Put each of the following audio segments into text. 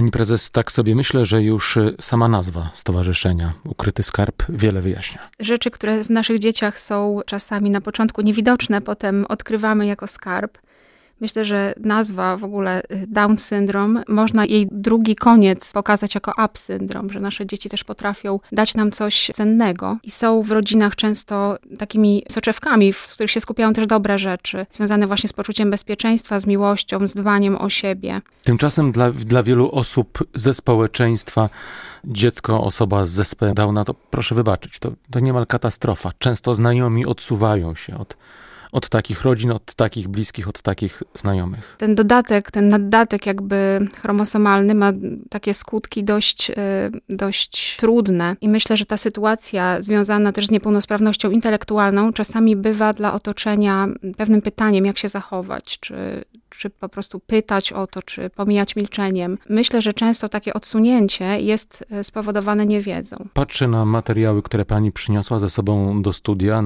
Pani prezes, tak sobie myślę, że już sama nazwa stowarzyszenia Ukryty Skarb wiele wyjaśnia. Rzeczy, które w naszych dzieciach są czasami na początku niewidoczne, potem odkrywamy jako skarb. Myślę, że nazwa w ogóle Down syndrom, można jej drugi koniec pokazać jako up syndrom, że nasze dzieci też potrafią dać nam coś cennego i są w rodzinach często takimi soczewkami, w których się skupiają też dobre rzeczy, związane właśnie z poczuciem bezpieczeństwa, z miłością, z dbaniem o siebie. Tymczasem dla wielu osób ze społeczeństwa dziecko, osoba z zespołem Downa, to proszę wybaczyć, to niemal katastrofa. Często znajomi odsuwają się od takich rodzin, od takich bliskich, od takich znajomych. Ten naddatek jakby chromosomalny ma takie skutki dość trudne. I myślę, że ta sytuacja związana też z niepełnosprawnością intelektualną czasami bywa dla otoczenia pewnym pytaniem, jak się zachować, czy po prostu pytać o to, czy pomijać milczeniem. Myślę, że często takie odsunięcie jest spowodowane niewiedzą. Patrzę na materiały, które pani przyniosła ze sobą do studia,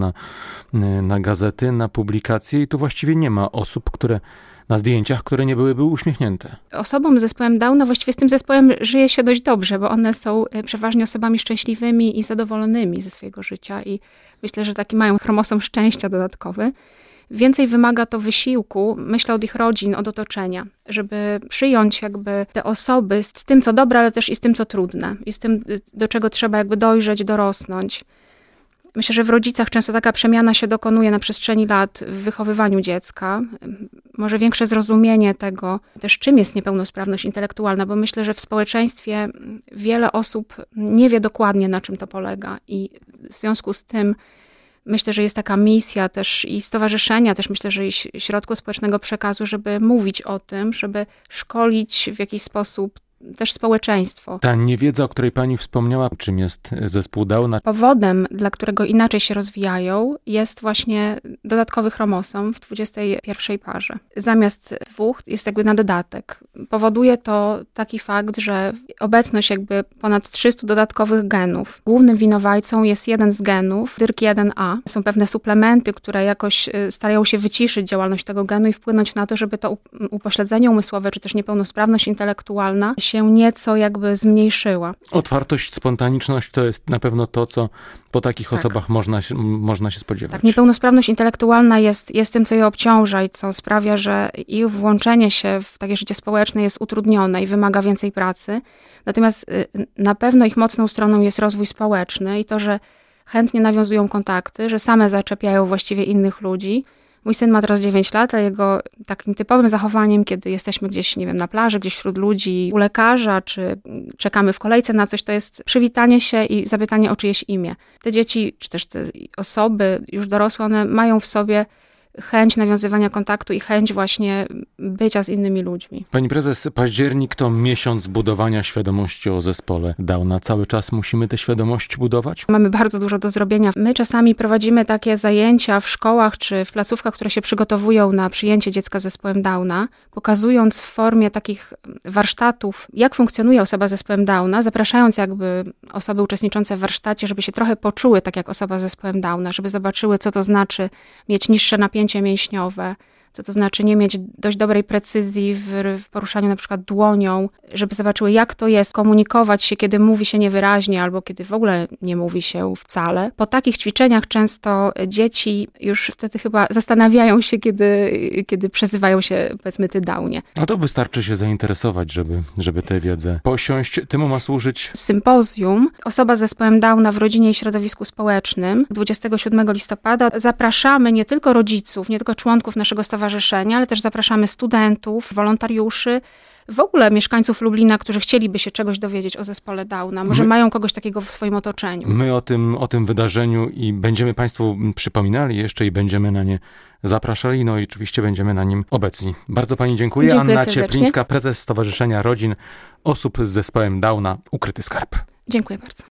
na gazety, na publikacje i tu właściwie nie ma osób, na zdjęciach, które nie byłyby uśmiechnięte. Osobom z zespołem Downa, właściwie z tym zespołem żyje się dość dobrze, bo one są przeważnie osobami szczęśliwymi i zadowolonymi ze swojego życia i myślę, że taki mają chromosom szczęścia dodatkowy. Więcej wymaga to wysiłku, myślę, od ich rodzin, od otoczenia, żeby przyjąć jakby te osoby z tym, co dobre, ale też i z tym, co trudne. I z tym, do czego trzeba jakby dojrzeć, dorosnąć. Myślę, że w rodzicach często taka przemiana się dokonuje na przestrzeni lat w wychowywaniu dziecka. Może większe zrozumienie tego, też czym jest niepełnosprawność intelektualna, bo myślę, że w społeczeństwie wiele osób nie wie dokładnie, na czym to polega. I w związku z tym myślę, że jest taka misja też i stowarzyszenia, też myślę, że i środków społecznego przekazu, żeby mówić o tym, żeby szkolić w jakiś sposób też społeczeństwo. Ta niewiedza, o której pani wspomniała, czym jest zespół Downa. Powodem, dla którego inaczej się rozwijają, jest właśnie dodatkowy chromosom w 21 parze. Zamiast 2 jest jakby na dodatek. Powoduje to taki fakt, że obecność jakby ponad 300 dodatkowych genów. Głównym winowajcą jest jeden z genów, DYRK1A. Są pewne suplementy, które jakoś starają się wyciszyć działalność tego genu i wpłynąć na to, żeby to upośledzenie umysłowe, czy też niepełnosprawność intelektualna się nieco jakby zmniejszyła. Otwartość, spontaniczność to jest na pewno to, co po takich osobach można się spodziewać. Tak, niepełnosprawność intelektualna jest tym, co je obciąża i co sprawia, że ich włączenie się w takie życie społeczne jest utrudnione i wymaga więcej pracy. Natomiast na pewno ich mocną stroną jest rozwój społeczny i to, że chętnie nawiązują kontakty, że same zaczepiają właściwie innych ludzi. Mój syn ma teraz 9 lat, a jego takim typowym zachowaniem, kiedy jesteśmy gdzieś, nie wiem, na plaży, gdzieś wśród ludzi, u lekarza, czy czekamy w kolejce na coś, to jest przywitanie się i zapytanie o czyjeś imię. Te dzieci, czy też te osoby już dorosłe, one mają w sobie chęć nawiązywania kontaktu i chęć właśnie bycia z innymi ludźmi. Pani prezes, październik to miesiąc budowania świadomości o zespole Downa. Cały czas musimy tę świadomość budować? Mamy bardzo dużo do zrobienia. My czasami prowadzimy takie zajęcia w szkołach czy w placówkach, które się przygotowują na przyjęcie dziecka z zespołem Downa, pokazując w formie takich warsztatów, jak funkcjonuje osoba z zespołem Downa, zapraszając jakby osoby uczestniczące w warsztacie, żeby się trochę poczuły tak jak osoba z zespołem Downa, żeby zobaczyły, co to znaczy mieć niższe napięcie mięśniowe, co to znaczy nie mieć dość dobrej precyzji w poruszaniu na przykład dłonią, żeby zobaczyły, jak to jest komunikować się, kiedy mówi się niewyraźnie albo kiedy w ogóle nie mówi się wcale. Po takich ćwiczeniach często dzieci już wtedy chyba zastanawiają się, kiedy przezywają się, powiedzmy, ty Downie. A to wystarczy się zainteresować, żeby tę wiedzę posiąść. Temu ma służyć Sympozjum Osoba z zespołem Downa w rodzinie i środowisku społecznym 27 listopada. Zapraszamy nie tylko rodziców, nie tylko członków naszego stowarzyszenia, ale też zapraszamy studentów, wolontariuszy, w ogóle mieszkańców Lublina, którzy chcieliby się czegoś dowiedzieć o zespole Downa. Może mają kogoś takiego w swoim otoczeniu. My o tym wydarzeniu i będziemy Państwu przypominali jeszcze i będziemy na nie zapraszali, no i oczywiście będziemy na nim obecni. Bardzo Pani dziękuję. Dziękuję Anna serdecznie. Cieplińska, prezes Stowarzyszenia Rodzin Osób z Zespołem Downa Ukryty Skarb. Dziękuję bardzo.